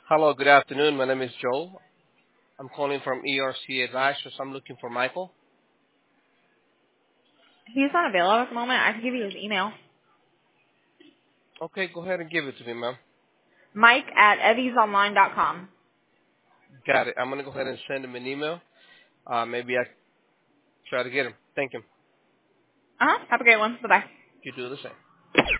Hello, good afternoon. My name is Joel. I'm calling from ERC Advisors. I'm looking for Michael. He's not available at the moment. I can give you his email. Okay, go ahead and give it to me, ma'am. Mike@eviesonline.com. Got it. I'm going to go ahead and send him an email. Maybe I try to get him. Thank you. Have a great one. Bye-bye. You do the same.